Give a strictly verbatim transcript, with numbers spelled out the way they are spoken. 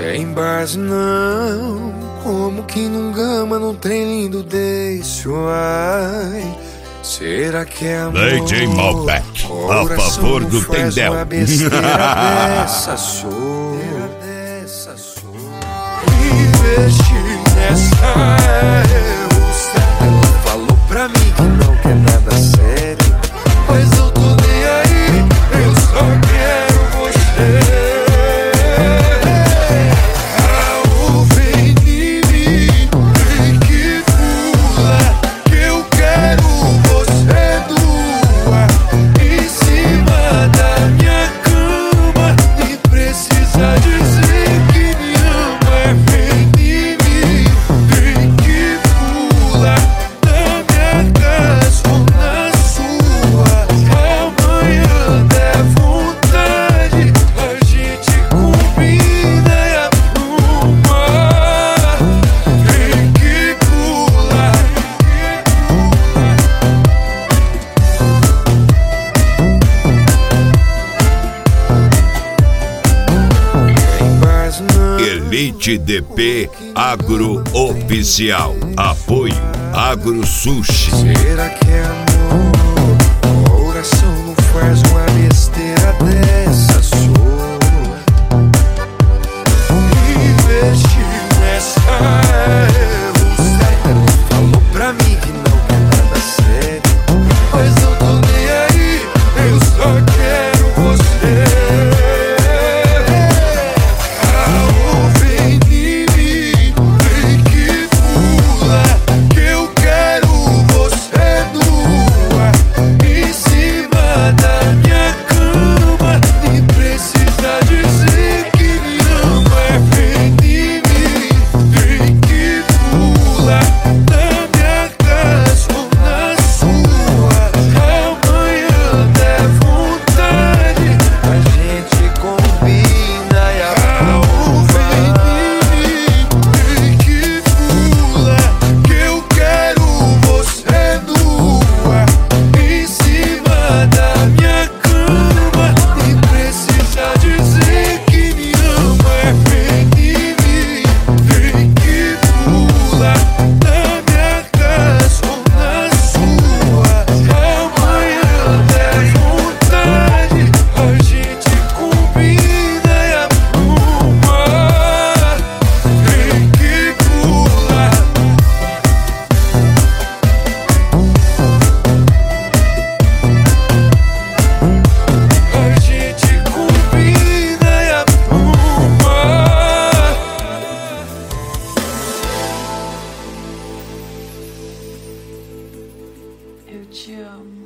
Tem base não, como que num gama num trem lindo desse, uai. Será que é amor? D J Malbec, a favor do Tendel. Uma besteira dessa, sou dessa, sou investir nessa eu. Ela falou pra mim que não quer nada sério, mas eu tô nem aí, eu só quero você. Elite D P Agro Oficial. Apoio Agro Sushi. Será que é amor? O coração não faz uma besteira dessa, sou investir nessa eu. Ela falou pra mim que não quer nada sério, mas eu tô nem aí, eu só quero você. Eu te amo.